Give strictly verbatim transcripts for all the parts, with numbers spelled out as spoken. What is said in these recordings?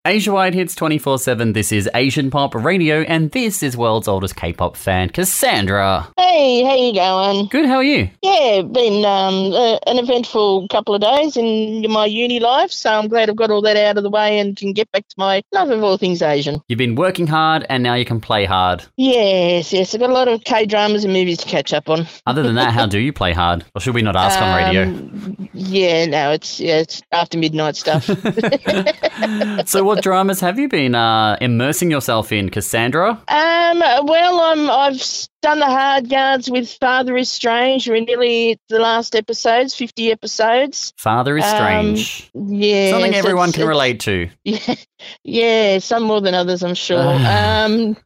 Asia-wide hits twenty-four seven. This is Asian Pop Radio, and this is world's oldest K-pop fan, Cassandra. Hey, how you going? Good, how are you? Yeah, been um, uh, an eventful couple of days in my uni life, so I'm glad I've got all that out of the way and can get back to my love of all things Asian. You've been working hard, and now you can play hard. Yes, yes, I've got a lot of K-dramas and movies to catch up on. Other than that, how do you play hard? Or should we not ask um, on radio? Yeah, no, it's, yeah, it's after midnight stuff. So what dramas have you been uh, immersing yourself in, Cassandra? Um, well, I'm, I've done the hard yards with Father is Strange. We're nearly at the last episodes, fifty episodes. Father is Strange. Um, yeah. Something everyone can relate to. Yeah, yeah, some more than others, I'm sure. um,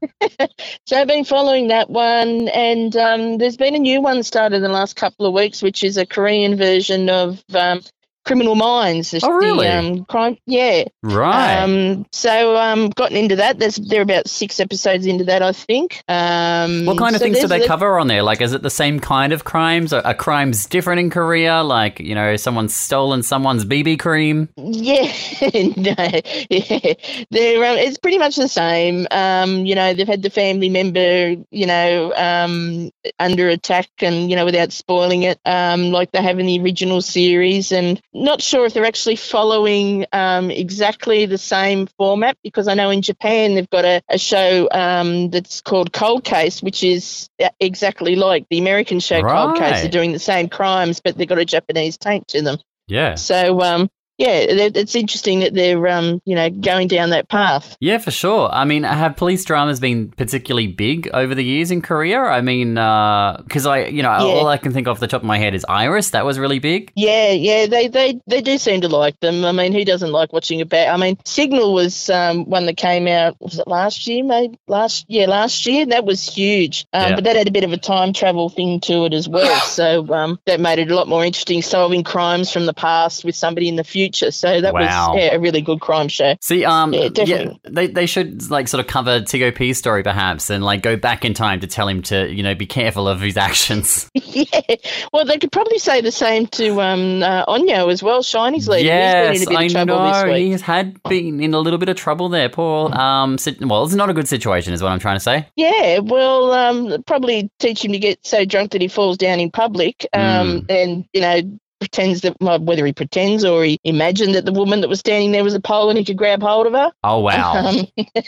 so I've been following that one, and um, there's been a new one started in the last couple of weeks, which is a Korean version of um, Criminal Minds. Oh, really? The, um, crime, yeah. Right. Um, so um, gotten into that. There's they're about six episodes into that, I think. Um, what kind of so things do they the, cover on there? Like, is it the same kind of crimes? Are, are crimes different in Korea? Like, you know, someone's stolen someone's B B cream? Yeah, no, yeah. They're, um, it's pretty much the same. Um, you know, they've had the family member, you know, um, under attack and, you know, without spoiling it, um, like they have in the original series. And not sure if they're actually following um, exactly the same format, because I know in Japan they've got a, a show um, that's called Cold Case, which is exactly like the American show right. Cold Case. They're doing the same crimes, but they've got a Japanese taint to them. Yeah. So, um, yeah, it's interesting that they're, um, you know, going down that path. Yeah, for sure. I mean, have police dramas been particularly big over the years in Korea? I mean, because uh, I, you know, yeah. all I can think off the top of my head is Iris. That was really big. Yeah, yeah, they they, they do seem to like them. I mean, who doesn't like watching a bat? I mean, Signal was um, one that came out, was it last year, maybe? Last, yeah, last year. That was huge. Um, yeah. But that had a bit of a time travel thing to it as well. So um, that made it a lot more interesting, solving crimes from the past with somebody in the future. So that wow. was yeah, a really good crime show. See, um, yeah, definitely. Yeah, they they should like sort of cover T O P's story perhaps, and like go back in time to tell him to, you know, be careful of his actions. Yeah, well, they could probably say the same to um uh, Onyo as well. Shiny's leader. Yes, He's been in a bit I of trouble know. this week. He's had been in a little bit of trouble there, Paul. Um, well, it's not a good situation, is what I'm trying to say. Yeah, well, um, probably teach him to get so drunk that he falls down in public, um, mm. and you know. pretends that, well, whether he pretends or he imagined that the woman that was standing there was a pole and he could grab hold of her. Oh, wow. Um,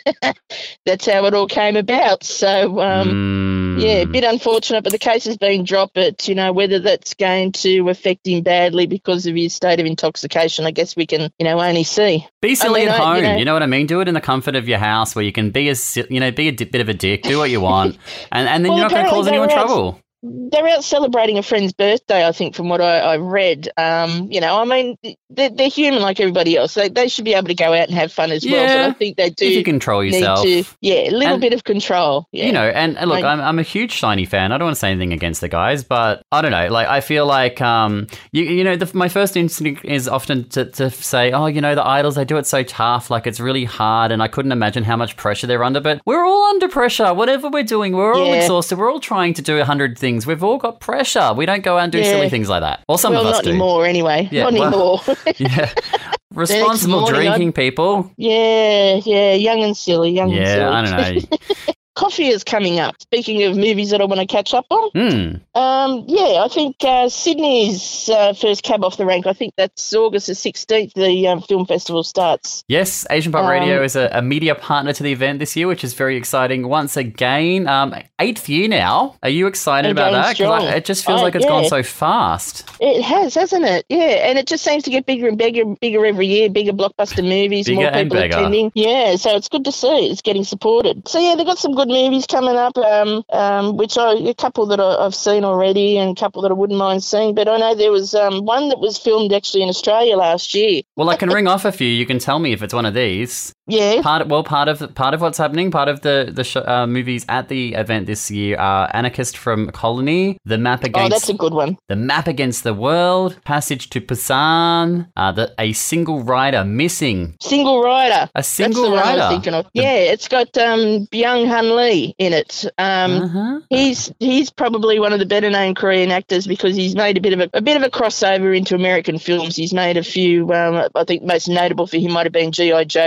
that's how it all came about. So, um, mm. yeah, a bit unfortunate, but the case has been dropped. But, you know, whether that's going to affect him badly because of his state of intoxication, I guess we can, you know, only see. Be silly I mean, at I, home, you know, you know what I mean? Do it in the comfort of your house where you can be a, you know, be a bit of a dick, do what you want, and, and then well, you're not going to cause anyone out, trouble. They're out celebrating a friend's birthday, I think, from what I, I read. Um, you know, I mean, they're, they're human like everybody else. They, they should be able to go out and have fun as yeah, well. But I think they do if you control yourself. need to, yeah, a little and, bit of control. Yeah. You know, and, and look, like, I'm I'm a huge Shiny fan. I don't want to say anything against the guys, but I don't know. Like, I feel like, um, you you know, the, my first instinct is often to, to say, oh, you know, the idols, they do it so tough. Like, it's really hard, and I couldn't imagine how much pressure they're under. But we're all under pressure. Whatever we're doing, we're all yeah. exhausted. We're all trying to do a hundred things. We've all got pressure. Pressure. We don't go out and do yeah. silly things like that. Well, some well, of us not do. anymore anyway. Yeah, not well, anymore. yeah. Responsible morning, drinking, I'd... people. Yeah, yeah, young and silly, young yeah, and silly. I don't know. Coffee is coming up. Speaking of movies that I want to catch up on, mm. um, yeah, I think uh, Sydney's uh, first cab off the rank. I think that's August the sixteenth. The um, film festival starts. Yes, Asian Pop um, Radio is a, a media partner to the event this year, which is very exciting. Once again, um, eighth year now. Are you excited about that? Because it just feels uh, like it's yeah. gone so fast. It has, hasn't it? Yeah, and it just seems to get bigger and bigger, bigger every year. Bigger blockbuster movies, bigger more people and attending. Yeah, so it's good to see it's getting supported. So yeah, they've got some good movies coming up. Um, um, which I, a couple that I, I've seen already and a couple that I wouldn't mind seeing. But I know there was um, one that was filmed actually in Australia last year. Well, I can ring off a few. You can tell me if it's one of these. Yeah. Part of, well, part of part of what's happening, part of the the sh- uh, movies at the event this year are Anarchist from Colony, The Map Against. Oh, that's a good one. The Map Against the World, Passage to Busan, uh, the, a Single Rider Missing. Single Rider. A Single that's the Rider. One I was thinking of. The... Yeah, it's got um, Byung Han Lee in it. Um, uh-huh. He's he's probably one of the better known Korean actors because he's made a bit of a, a bit of a crossover into American films. He's made a few. Um, I think most notable for him might have been G I. Joe Retribution.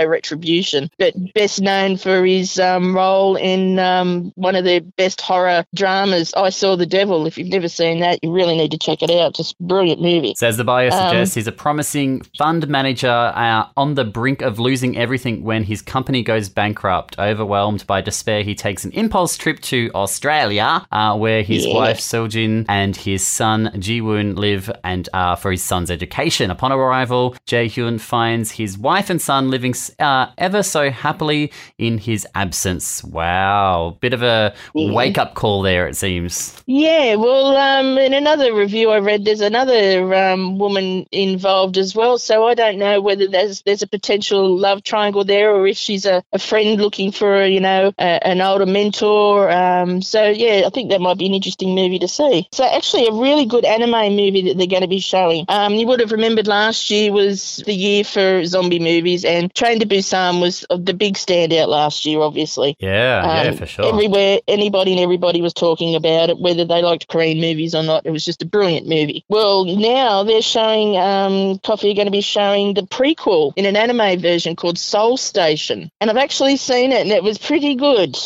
contribution. But best known for his um, role in um, one of the best horror dramas, I Saw the Devil. If you've never seen that, you really need to check it out. Just a brilliant movie. So as the bio suggests, Um, he's a promising fund manager uh, on the brink of losing everything when his company goes bankrupt. Overwhelmed by despair, he takes an impulse trip to Australia, uh, where his Yeah. wife Seojin and his son Ji-woon live, and uh, for his son's education. Upon arrival, Jae-hyun finds his wife and son living uh, ever so happily in his absence. Wow. Bit of a Yeah. wake-up call there, it seems. Yeah, well, um, in another review I read, there's another um, woman involved as well. So I don't know whether there's there's a potential love triangle there, or if she's a, a friend looking for, you know, a, an older mentor. Um, so yeah, I think that might be an interesting movie to see. So actually, a really good anime movie that they're going to be showing. Um, you would have remembered last year was the year for zombie movies, and Train to Busan was the big standout last year, obviously. Yeah, yeah, Um, for sure. Everywhere, anybody and everybody was talking about it, whether they liked Korean movies or not. It was just a brilliant movie. Well, now they're showing, um, Coffee are going to be showing the prequel in an anime version called Soul Station. And I've actually seen it, and it was pretty good.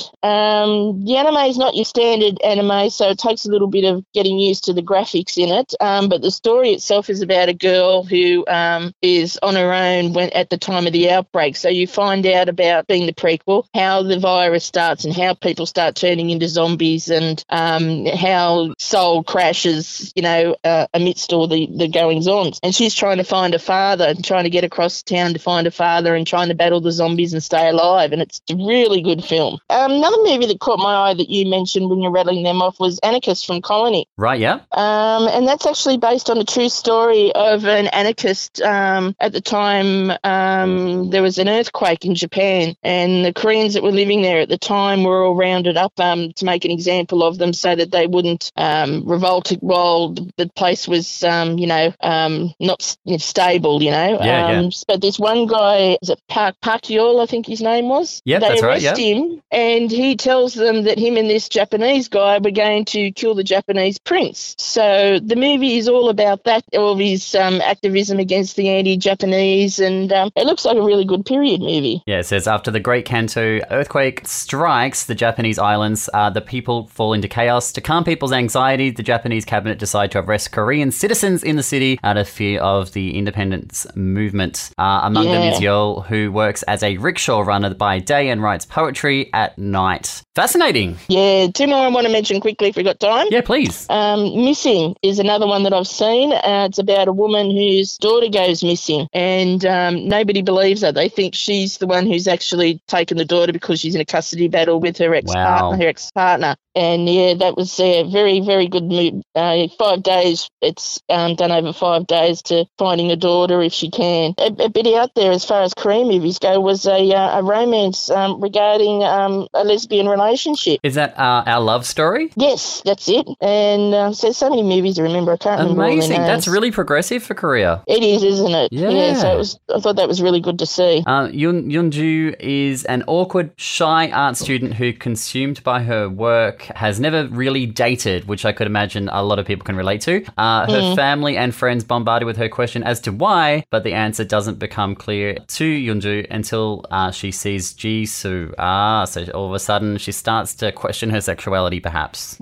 Um, the anime is not your standard anime, so it takes a little bit of getting used to the graphics in it. Um, but the story itself is about a girl who um, is on her own when at the time of the outbreak. So you find out about, being the prequel, how the virus starts and how people start turning into zombies, and um, how Seoul crashes, you know, uh, amidst all the, the goings-ons. And she's trying to find a father and trying to get across town to find a father and trying to battle the zombies and stay alive. And it's a really good film. Um, another movie that caught my eye that you mentioned when you're rattling them off was Anarchist from Colony. Right, yeah. Um, and that's actually based on a true story of an anarchist. Um, at the time, um, there was an earthquake in Japan, and the Koreans that were living there at the time were all rounded up um, to make an example of them so that they wouldn't um, revolt while the, the place was, um, you know, um, not you know, stable, you know. Yeah, um, yeah. But this one guy, is it Park Park Yeol, I think his name was? Yep, they that's right, arrest yeah. him, and he tells them that him and this Japanese guy were going to kill the Japanese prince. So the movie is all about that, all of his um, activism against the anti-Japanese, and um, it looks like a really good period movie. Yeah, it says after the Great Kanto earthquake strikes the Japanese islands, uh, the people fall into chaos. To calm people's anxiety, the Japanese cabinet decide to arrest Korean citizens in the city out of fear of the independence movement. Uh, among them Yeah. is Yeol, who works as a rickshaw runner by day and writes poetry at night. Fascinating. Yeah, two more I want to mention quickly if we've got time. Yeah, please. Um, Missing is another one that I've seen. Uh, it's about a woman whose daughter goes missing, and um, nobody believes her. They think she's the one who's actually taken the daughter because she's in a custody battle with her ex-partner. Wow. Her ex-partner. And yeah, that was a very, very good move. Uh, five days. It's um, done over five days to finding a daughter if she can. A, a bit out there as far as Korean movies go was a, uh, a romance um, regarding um, a lesbian relationship. Is that uh, Our Love Story? Yes, that's it. And uh, so, so many movies to remember. I can't remember all their Amazing. That's names. really progressive for Korea. It is, isn't it? Yeah. So it was. I thought that was really good to see. Uh, Yun Yunju is an awkward, shy art student who, consumed by her work, has never really dated, which I could imagine a lot of people can relate to. Uh, her Mm. family and friends bombarded with her question as to why, but the answer doesn't become clear to Yunju until uh, she sees Jisoo. Ah, so all of a sudden she starts to question her sexuality, perhaps.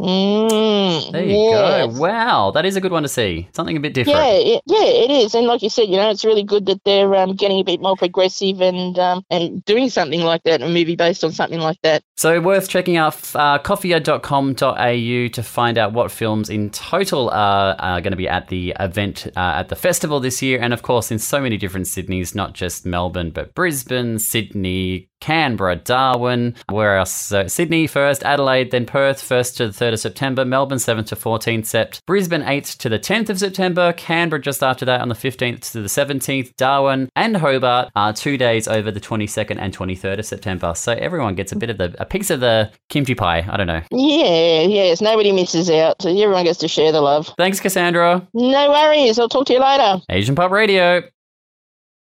Mm, There you yes. go. Wow, that is a good one to see. Something a bit different. Yeah, it, yeah, it is, and like you said, you know, it's really good that they're um, getting a bit more progressive and um, and doing something like that, a movie based on something like that. So worth checking out uh, coffea dot com dot a u to find out what films in total are, are going to be at the event uh, at the festival this year. And of course, in so many different Sydneys, not just Melbourne, but Brisbane, Sydney, Canberra, Darwin, where else? So Sydney first, Adelaide, then Perth, first to the third of September, Melbourne, seventh to fourteenth Sept, Brisbane, eighth to the tenth of September, Canberra just after that on the fifteenth to the seventeenth, Darwin and Hobart are two days over the twenty-second and twenty-third of September. So everyone gets a bit of the, a piece of the kimchi pie. I don't know. Yeah, yes, nobody misses out. So everyone gets to share the love. Thanks, Cassandra. No worries. I'll talk to you later. Asian Pop Radio.